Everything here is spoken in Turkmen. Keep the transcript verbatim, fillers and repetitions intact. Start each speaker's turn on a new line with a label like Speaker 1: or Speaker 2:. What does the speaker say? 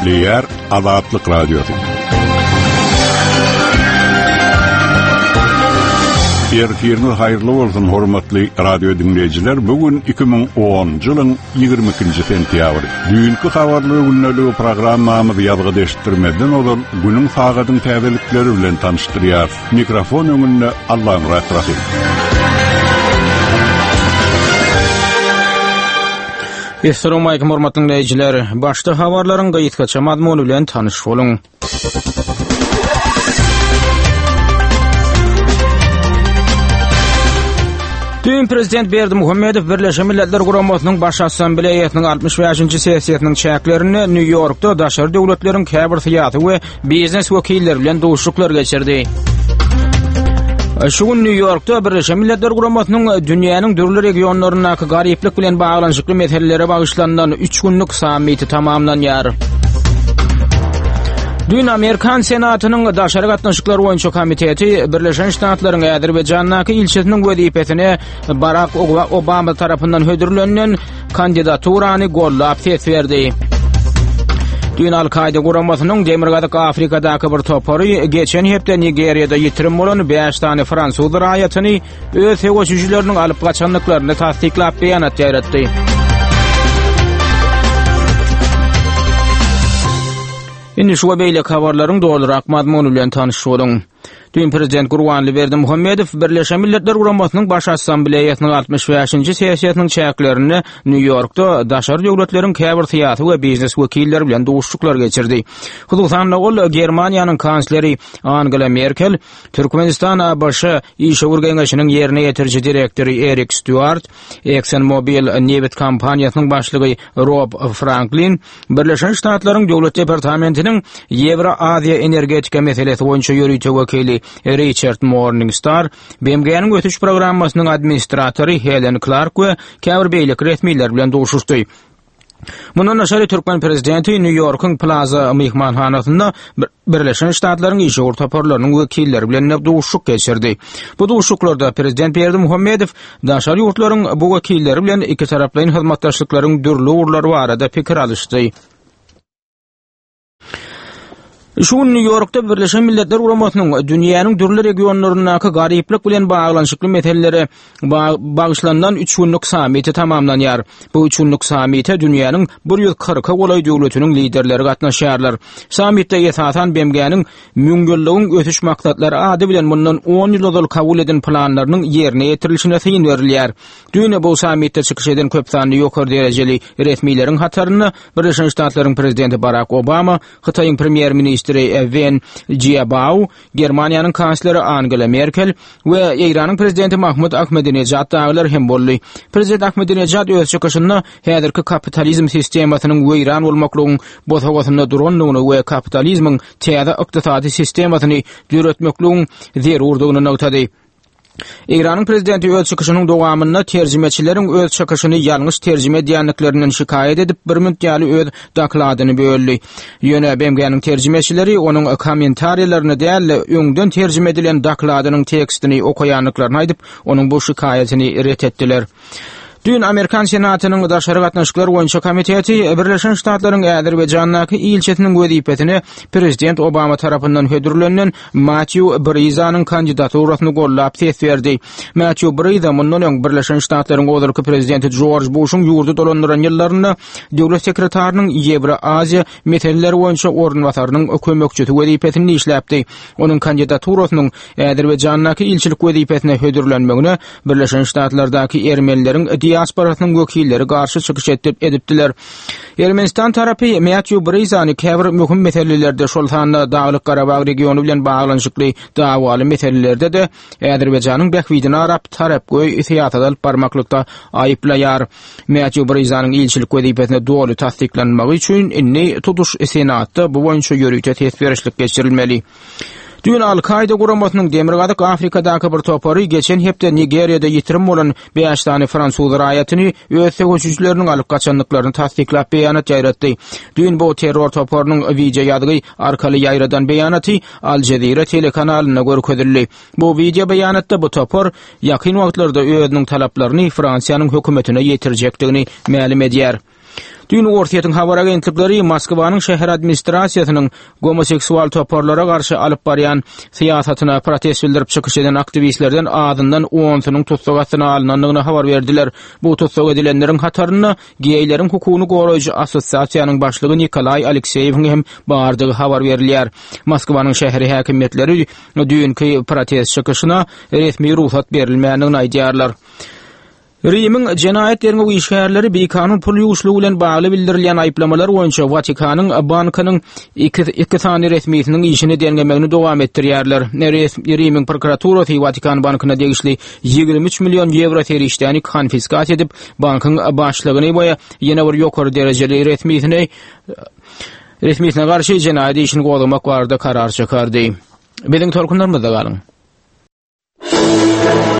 Speaker 1: Diýär Azatlyk Radiosu. Ertirni hayırlı bolsun hormatly radio dinleyijiler. Bugün iki bin onuncu ýylyň ýygrimi ikinji sentýabry. Düýünki habarly günnäli programmamy ýazgy deşdirmeden olan günüň sagadyň täzelikleri bilen tanıştyrýar. Mikrofon öňünde Allahym Rahim.
Speaker 2: Assalamu alaykum hormatly dinleyijiler. Başda habarlaryň gaýtgaça mazmuny bilen tanyş boluň. Dün Prezident Berdimuhammedow Birleşen Milletler Guramasynyň Baş Assambleýasynyň altmış beşinji sessiýasynyň çäklerini New Yorkda daşary döwletleriň käbir syýasy we biznes wekilleri bilen dowuşluklar geçirdi. Şu gün New Yorkda Birleşen Milletler Guramasynyň dünýäniň dürli regionlaryna garyplyk bilen baglanyşykly meselelere bagışlanan üç günlük sammiti tamamlanýar. Dün Amerikan Senatynyň daşary gatnaşyklary boýunça komiteti Birleşen Ştatlaryň Äzerbeýjanyň ilçesiniň wezipetine Barack Obama tarapyndan hödürlenen kandidaturany gollap ses berdi. Dün Al-Qaida guramasynyň Demirgazyk Afrikadaky bir topary geçen hepde Nigeriýada ýitirim bolan beş tane Fransuz raýatyny öz höwçüjleriniň alyp gaçanlyklaryny tasdiklap beýanat ýaratdy. Indi şu beýle habarlaryň dolurak mazmuny bilen tanyş boluň. Dün Prezident Gurbanly Berdimuhammedow Birleşen Milletler Guramasynyň Baş Assambleýasynyň altmış beşinji sessiýasynyň çäklerini New Yorkda daşary döwletleriň käbir syýasy we biznes wekilleri bilen dowuşluklar geçirdi. Hususan ol Germaniýanyň kansleri Angela Merkel, Türkmenistan A B Ş iş öwürgenişiniň ýerine ýetirji direktori Erik Stewart, ExxonMobil Newit kompaniýasynyň başlygy Rob Franklin, Birleşen Ştatlaryň Döwlet Departamentiniň Ewra-Aziýa energetika meselesi boýunça ýörüýte wekili Richard Morningstar, B M G'niň ötüş programmasynyň administratory Helen Clark we käbir beýlik resmiler bilen dowuşuşdy. Mundan aşary Türkmen prezidenti New York'un Plaza mehmanhanasynda Birleşen Ştatlaryň iş ortaparlarynyň wekilleri bilen dowuşuk geçirdi. Bu dowuşuklarda Prezident Berdimuhammedow daşary ýurtlaryň bu wekilleri bilen iki taraplyň hyzmatdaşlyklaryň dürli urlary barada pikir alışdy. Şu New Yorkda Birleşen Milletler Guramasynyň dünýäniň dürli regionlaryna garyplyk bilen baglanyşykly meselelere bagışlanan üç günlük sammiti tamamlanýar. Bu üç günlük sammitde dünýäniň bir ýüz kırk golay döwletiniň liderleri gatnaşýarlar. Sammitde ýesasan B M G'niň müňgülligiň ötüş maksatlary ady bilen mundan on ýyl kabul eden planlarynyň ýerine ýetirilişine syň berilýär. Dün bu sammitde çykyş eden köp sanly ýokary derejeli resmiýleriň hataryny Birleşen Ştatlaryň prezidenti Barack Obama, Hytaýyň premier ministri Wen Jiabao, Germaniýanyň kansleri Angela Merkel we Iranyň prezidenti Mahmud Ahmadinejad daglar hem boldy. Prezident Ahmadinejad öz çykyşynda häzirki kapitalizm sistemasynyň we Iran bolmaklygyň bozagyny duranlygyny we kapitalizmiň täze ykdysady sistemasyny ýöretmekligiň zerurdygyny notady. Iranyň prezidenti öz çykyşynyň dowamynda terjimeçileriň öz çykyşyny ýalňyş terjime edýänliklerinden şikayet edip bir müddet öz dakladyny böldi. Ýöne B M G'niň terjimeçileri onuň kommentariýalaryny däl, öňden terjime edilen dakladynyň tekstini okuýanlyklaryny aýdyp, onuň bu şikayetini ret etdiler. Dün Amerikan Senatynyň daşary gatnaşyklary boýunça komiteti Birleşen Ştatlaryň Äzerbeýjanyň ilçesiniň wezipetine Prezident Obama tarapyndan hödürlenen Matthew Brizanyň kandidaturasyny gollap ses berdi. Matthew Briza mundan öň Birleşen Ştatlaryň ozurky prezidenti George Bush'un ýurdu dolandyran ýyllarynda döwlet sekretarinyň Ewra-Aziýa meseleleri boýunça ornwasarynyň kömekçisi wezipetini işläpdi. Onuň kandidaturasynyň Äzerbeýjanyň ilçilik wezipetine hödürlenmegine Birleşen Ştatlardaky ermenileriň diasporasynyň wekilleri garşy çykyş edipdiler. Ermenistan tarapy Matthew Brizany käbir möhüm meselelerde şol sanda Dağlyk Garabag regionu bilen baglanyşykly dawaly meselelerde de Äzerbeýjanyň bähwidini arap tarap goý syýasat alyp barmaklykda aýyplaýar. Matthew Brizanyň ilçilik wezipetine dogry tasdiklanmagy üçin inni tutuş senatda bu boýunça ýörüýte ses berişlik geçirilmeli. Dün Al-Qaida guramasynyň Demirgazyk Afrikadaky bir topary geçen hepde Nigeriýada ýitirim bolan beş tane Fransuz raýatyny öz höwçüjleriniň alyp gaçanlyklaryny tasdiklap beýanat ýaratdy. Dün bu terror toparynyň video ýadygy arkaly ýaýradan beýanaty Al Jazeera telekanalyna görkezildi. Bu video beýanatda bu topar ýakyn wagtlarda özüniň talaplaryny Fransiýanyň hökümetine ýetirjekdigini ma'lum edýär. Dün Ortaýatyň habar agentlikleri Moskwanyň şäher administrasiýasynyň homoseksual toparlara garşy alyp barýan syýasatyna protest bildirip çykyş eden aktivistlerden azyndan onsynyň tutsagatsyna alynanlygyny habar berdiler. Bu tutsak edilenleriň hataryny geýlerin hukugyny goraýjy assosiasiýanyň başlygy Nikolay Alekseýewiň hem bardygy habar berilýär. Moskwanyň şäheri häkimetleri dünkü protest çykyşyna resmi ruhsat berilmänligini aýdýarlar. Rimin jenayetlerine uyuşkärleri beýkanun pul ýuwuşlugy bilen bagly bildirilýän aýplamalar boýunça Watikanyň bankynyň iki, iki sany resmiýetiniň işini dengemegini dowam etdirýärler. Rimin prokuraturasy Watikan bankyna degişli ýygrimi üç million euro serişdäni konfiskat edip bankyň başlygyny boýa ýene bir ýokary derejeli resmiýetine resmiýetine garşy jenayet işini golamak barada karar çykardy. Biziň torkunlarymyzda galyň.